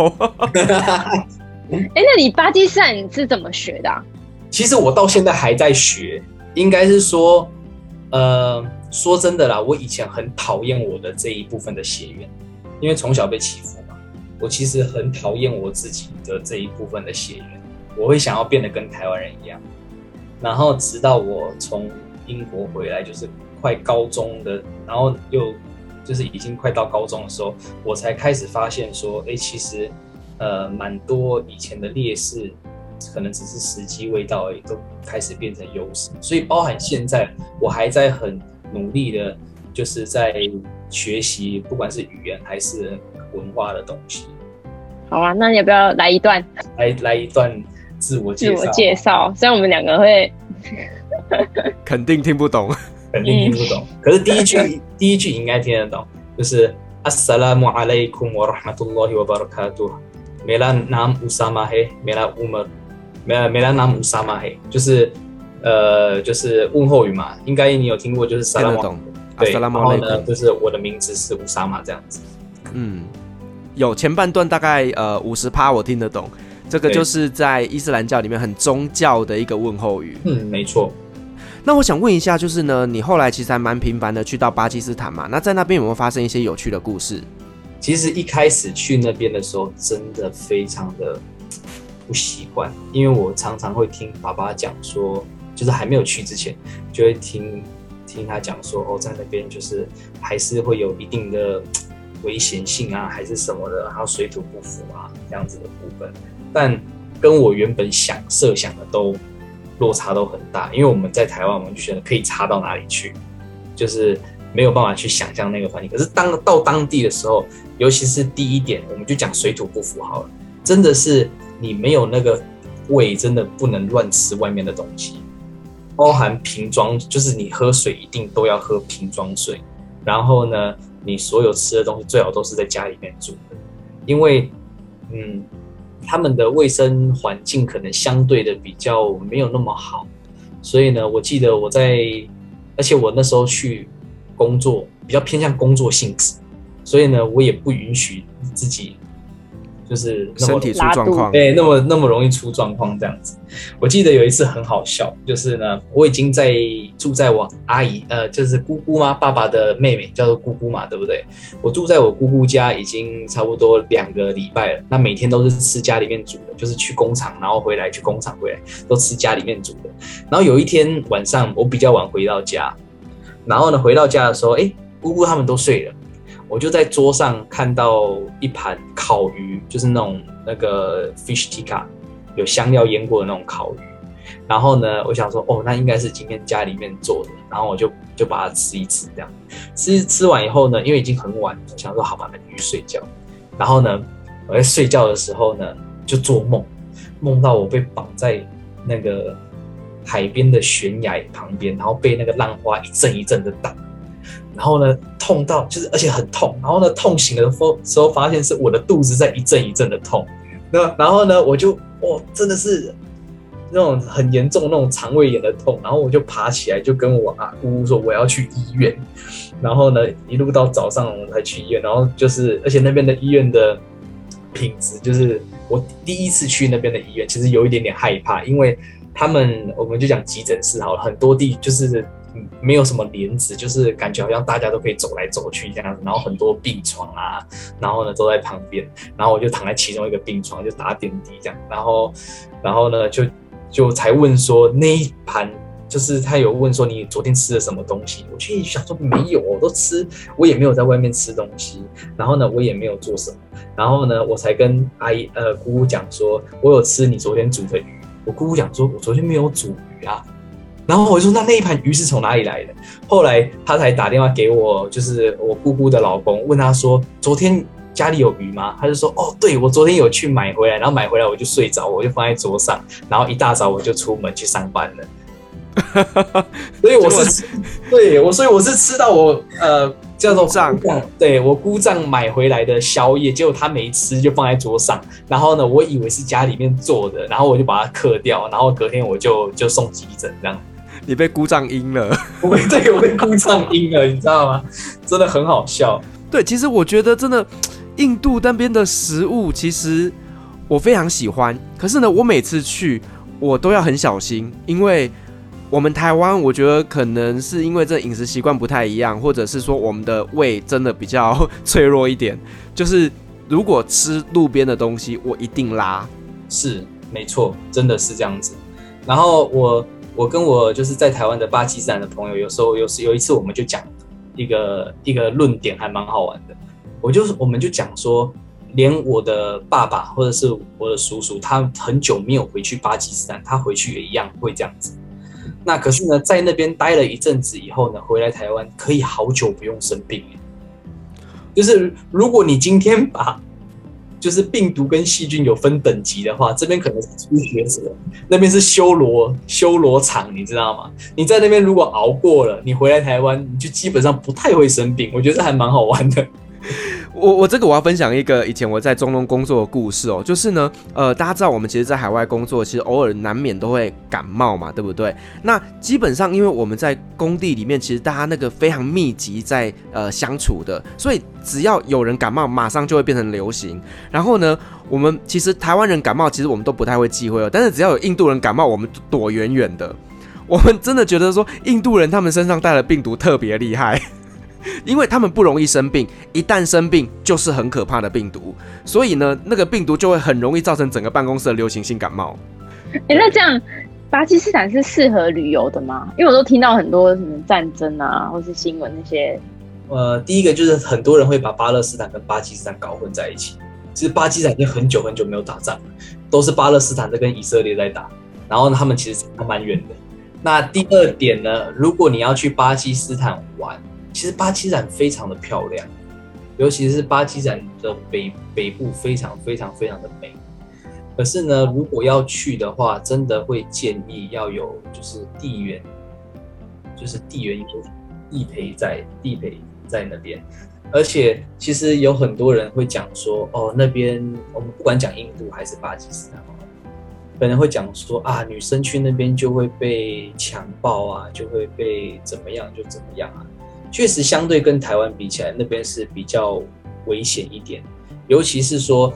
那你巴基斯坦是怎么学的啊？ 其实我到现在还在学。应该是说，说真的啦，我以前很讨厌我的这一部分的血缘，因为从小被欺负嘛，我其实很讨厌我自己的这一部分的血缘，我会想要变得跟台湾人一样。然后直到我从英国回来，就是快高中的，然后又就是已经快到高中的时候，我才开始发现说，其实蛮多以前的劣势。可能只是时机未到而已，都开始变成优势。所以包含现在，我还在很努力的，就是在学习，不管是语言还是文化的东西。 好啊，那你要不要来一段？ 来一段自我介绍。虽然我们2个会肯定听不懂， 肯定听不懂。可是第一句应该听得懂，就是 Assalamu alaikum wa rahmatullahi wa barakatuh Mera naam Usama hai Mera Umar。Mera naam Usama hai， 就是问候语嘛，应该你有听过，就是萨拉姆，对，然后呢，就是我的名字是乌萨玛这样子。 有前半段大概50%我听得懂， 这个就是在伊斯兰教里面很宗教的一个问候语。 没错。 那我想问一下，就是呢，你后来其实还蛮频繁的去到巴基斯坦嘛？那在那边有没有发生一些有趣的故事？ 其实一开始去那边的时候，真的非常的不习惯，因为我常常会听爸爸讲说，就是还没有去之前，就会听他讲说，在那边就是还是会有一定的危险性啊，还是什么的，还有水土不服啊这样子的部分，但跟我原本设想的都落差都很大，因为我们在台湾，我们就觉得可以差到哪里去，就是没有办法去想象那个环境。可是到当地的时候，尤其是第一点，我们就讲水土不服好了，真的是你没有那个胃，真的不能乱吃外面的东西，包含瓶装，就是你喝水一定都要喝瓶装水，然后呢，你所有吃的东西最好都是在家里面煮的，因为他们的卫生环境可能相对的比较没有那么好，所以呢，我记得而且我那时候去工作比较偏向工作性质，所以呢，我也不允许自己就是那么身体出状况， 那么容易出状况这样子。我记得有一次很好笑，就是呢，我已经住在我阿姨就是姑姑妈爸爸的妹妹叫做姑姑嘛，对不对？我住在我姑姑家已经差不多2个礼拜了，那每天都是吃家里面煮的，就是去工厂然后回来，去工厂回来都吃家里面煮的。然后有一天晚上我比较晚回到家，然后呢回到家的时候，姑姑他们都睡了。我就在桌上看到一盘烤鱼，就是那个 fish tikka， 有香料腌过的那种烤鱼。然后呢，我想说，那应该是今天家里面做的，然后我就把它吃一吃，这样吃完以后呢，因为已经很晚了，我想说好吧，那就去睡觉。然后呢，我在睡觉的时候呢，就做梦到我被绑在那个海边的悬崖旁边，然后被那个浪花一阵一阵的打。然后呢，痛到而且很痛，然后呢，痛醒的时候发现是我的肚子在一阵一阵的痛，然后呢，我就真的是那种很严重的那种肠胃炎的痛，然后我就爬起来就跟我姑姑说我要去医院，然后呢，一路到早上我才去医院，然后而且那边的医院的品质，就是我第一次去那边的医院，其实有一点点害怕，因为我们就讲急诊室好了，很多就是没有什么帘子，就是感觉好像大家都可以走来走去这样子，然后很多病床啊，然后呢都在旁边，然后我就躺在其中一个病床就打点滴这样，然后呢就才问说那一盘，就是他有问说你昨天吃了什么东西，我就想说没有，我都吃，我也没有在外面吃东西，然后呢我也没有做什么，然后呢我才跟姑姑讲说我有吃你昨天煮的鱼，我姑姑讲说我昨天没有煮鱼啊。然后我就说那一盘鱼是从哪里来的？后来他才打电话给我，就是我姑姑的老公，问他说昨天家里有鱼吗？他就说对，我昨天有去买回来，然后买回来我就睡着，我就放在桌上，然后一大早我就出门去上班了。所以我是吃到我叫做姑丈，对，我姑丈买回来的宵夜，结果他没吃就放在桌上，然后呢我以为是家里面做的，然后我就把它嗑掉，然后隔天我就送急诊这样。 你被姑丈阴了。 对，我被姑丈阴了，你知道吗？真的很好笑。 对，其实我觉得真的印度那边的食物其实我非常喜欢，可是呢我每次去我都要很小心，因为我们台湾我觉得可能是因为这饮食习惯不太一样，或者是说我们的胃真的比较脆弱一点，就是如果吃路边的东西我一定拉。 是没错，真的是这样子。然后我跟我就是在台湾的巴基斯坦的朋友，有一次我们就讲一个论点还蛮好玩的，我们就讲说，连我的爸爸或者是我的叔叔，他很久没有回去巴基斯坦，他回去也一样会这样子。那可是呢，在那边待了一阵子以后呢，回来台湾可以好久不用生病。就是如果你今天把就是病毒跟细菌有分等级的话，这边可能是初学者，那边是修罗场，你知道吗？你在那边如果熬过了，你回来台湾，你就基本上不太会生病。我觉得这还蛮好玩的。 我这个我要分享一个以前我在中东工作的故事哦，就是呢，大家知道我们其实，在海外工作，其实偶尔难免都会感冒嘛，对不对？那基本上，因为我们在工地里面，其实大家那个非常密集在相处的，所以只要有人感冒，马上就会变成流行。然后呢，我们其实台湾人感冒，其实我们都不太会忌讳哦，但是只要有印度人感冒，我们躲远远的。我们真的觉得说，印度人他们身上带的病毒特别厉害。因为他们不容易生病，一旦生病就是很可怕的病毒，所以呢，那个病毒就会很容易造成整个办公室的流行性感冒。 那这样巴基斯坦是适合旅游的吗？因为我都听到很多什么战争啊，或是新闻那些。 第一个就是很多人会把巴勒斯坦跟巴基斯坦搞混在一起。其实巴基斯坦已经很久很久没有打仗了，都是巴勒斯坦在跟以色列在打，然后他们其实还蛮远的。那第二点呢，如果你要去巴基斯坦玩，其实巴基斯坦非常的漂亮，尤其是巴基斯坦的北部非常非常非常的美。可是呢，如果要去的话，真的会建议要有就是地缘地陪在那边。而且其实有很多人会讲说，哦，那边我们不管讲印度还是巴基斯坦，可能会讲说啊，女生去那边就会被强暴啊，就会被怎么样就怎么样啊。确实，相对跟台湾比起来，那边是比较危险一点。尤其是说，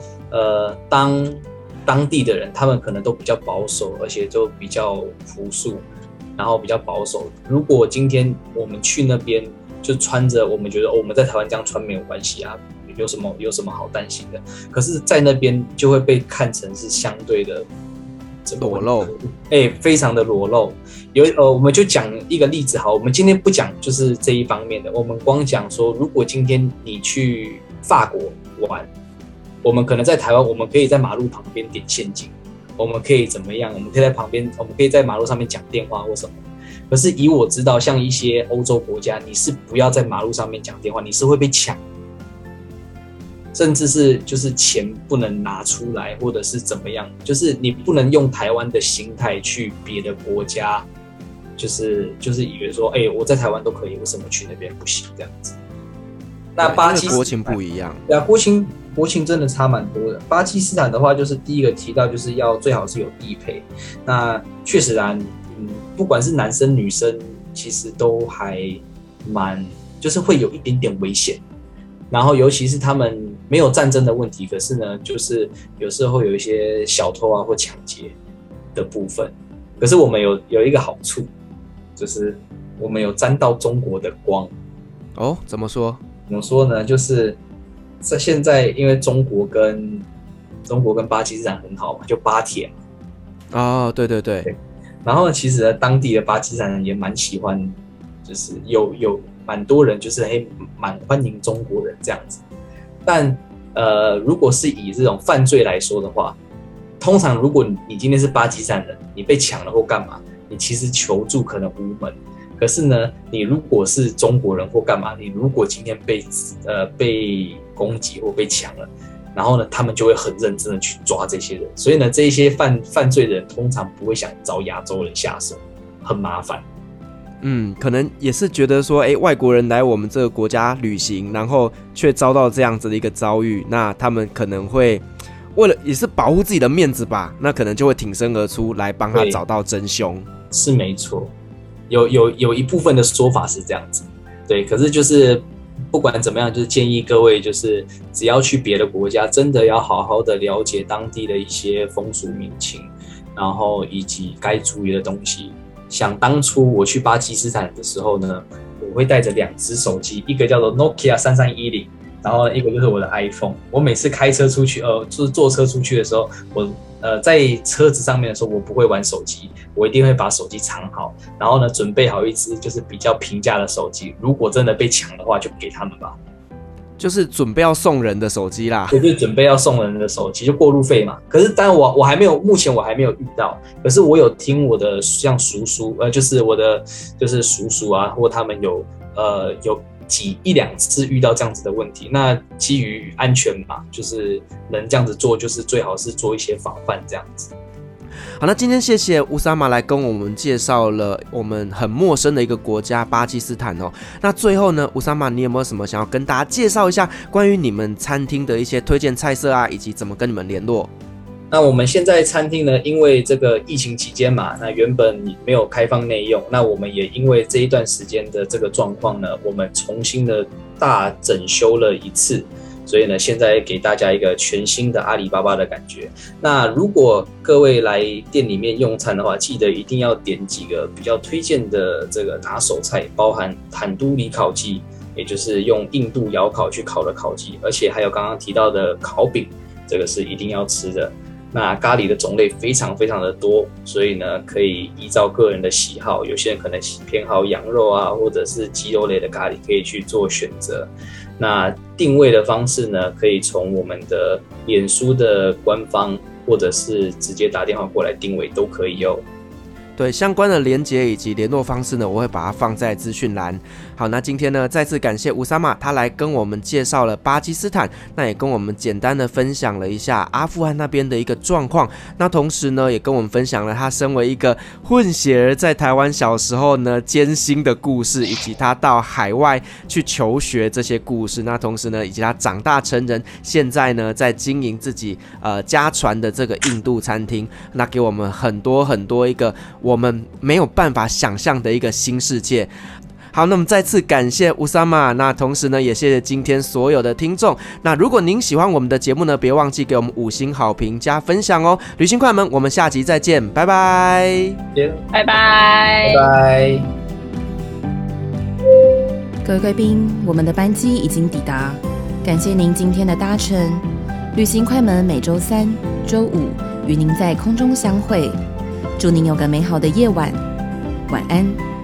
当地的人，他们可能都比较保守，而且都比较朴素，然后比较保守。如果今天我们去那边，就穿着我们觉得，我们在台湾这样穿没有关系啊，有什么好担心的？可是，在那边就会被看成是相对的裸露， 非常的裸露。我们就讲一个例子好，我们今天不讲就是这一方面的，我们光讲说，如果今天你去法国玩，我们可能在台湾，我们可以在马路旁边点现金，我们可以怎么样？我们可以在旁边，我们可以在马路上面讲电话或什么。可是以我知道，像一些欧洲国家，你是不要在马路上面讲电话，你是会被抢。甚至是就是钱不能拿出来，或者是怎么样，就是你不能用台湾的心态去别的国家，就是以为说，我在台湾都可以，为什么去那边不行这样子？那巴基斯坦国情不一样， 对啊，国情真的差蛮多的。巴基斯坦的话，就是第一个提到就是要最好是有地陪，那确实啊，不管是男生女生，其实都还就是会有一点点危险。然后尤其是他们没有战争的问题，可是呢，就是有时候会有一些小偷啊或抢劫的部分。可是我们有一个好处，就是我们有沾到中国的光。 哦，怎么说？ 怎么说呢？就是在现在，因为中国跟巴基斯坦很好嘛，就巴铁嘛。 哦，对对对。 然后其实呢，当地的巴基斯坦人也蛮喜欢，就是有蛮多人就是蛮欢迎中国人这样子。但如果是以这种犯罪来说的话，通常如果你今天是巴基斯坦人，你被抢了或干嘛，你其实求助可能无门。可是呢，你如果是中国人或干嘛，你如果今天被攻击或被抢了，然后呢，他们就会很认真的去抓这些人。所以呢，这些犯罪的人通常不会想找亚洲人下手，很麻烦。 可能也是觉得说，外国人来我们这个国家旅行，然后却遭到这样子的一个遭遇，那他们可能会为了也是保护自己的面子吧，那可能就会挺身而出来帮他找到真凶。 是没错，有一部分的说法是这样子，对。可是就是不管怎么样，就是建议各位，就是只要去别的国家，真的要好好的了解当地的一些风俗民情，然后以及该注意的东西。想当初我去巴基斯坦的时候呢，我会带着2只手机，一个叫做 Nokia 3310，然后一个就是我的 iPhone。我每次开车出去，就是坐车出去的时候，我在车子上面的时候，我不会玩手机，我一定会把手机藏好，然后呢，准备好一只就是比较平价的手机，如果真的被抢的话，就给他们吧。 就是准备要送人的手机啦， 就是准备要送人的手机，就过路费嘛。可是当然我还没有，目前我还没有遇到。可是我有听我的像叔叔，就是我的就是叔叔啊，或他们有一两次遇到这样子的问题。那基于安全嘛，就是能这样子做，就是最好是做一些防范这样子。 好，那今天谢谢乌萨玛来跟我们介绍了我们很陌生的一个国家巴基斯坦哦。那最后呢，乌萨玛你有没有什么想要跟大家介绍一下关于你们餐厅的一些推荐菜色啊，以及怎么跟你们联络？ 那我们现在餐厅呢，因为这个疫情期间嘛，那原本没有开放内用，那我们也因为这一段时间的这个状况呢，我们重新的大整修了一次，所以呢，现在给大家一个全新的阿里巴巴的感觉。那如果各位来店里面用餐的话，记得一定要点几个比较推荐的这个拿手菜，包含坦都里烤鸡，也就是用印度窑烤去烤的烤鸡，而且还有刚刚提到的烤饼，这个是一定要吃的。那咖喱的种类非常非常的多，所以呢，可以依照个人的喜好，有些人可能偏好羊肉啊，或者是鸡肉类的咖喱，可以去做选择。那定位的方式呢，可以从我们的脸书的官方，或者是直接打电话过来定位都可以哦。 对，相关的连结以及联络方式呢，我会把它放在资讯栏。好，那今天呢，再次感谢乌萨玛，他来跟我们介绍了巴基斯坦，那也跟我们简单的分享了一下阿富汗那边的一个状况。那同时呢，也跟我们分享了他身为一个混血儿在台湾小时候呢艰辛的故事，以及他到海外去求学这些故事。那同时呢，以及他长大成人，现在呢在经营自己家传的这个印度餐厅，那给我们很多很多一个我们没有办法想象的一个新世界。好，那么再次感谢乌萨玛，那同时呢，也谢谢今天所有的听众。那如果您喜欢我们的节目呢，别忘记给我们5星好评加分享哦。旅行快门，我们下集再见，拜拜， 拜拜， 拜拜。 各位贵宾，我们的班机已经抵达，感谢您今天的搭乘。旅行快门每周3、周5与您在空中相会，祝您有个美好的夜晚，晚安。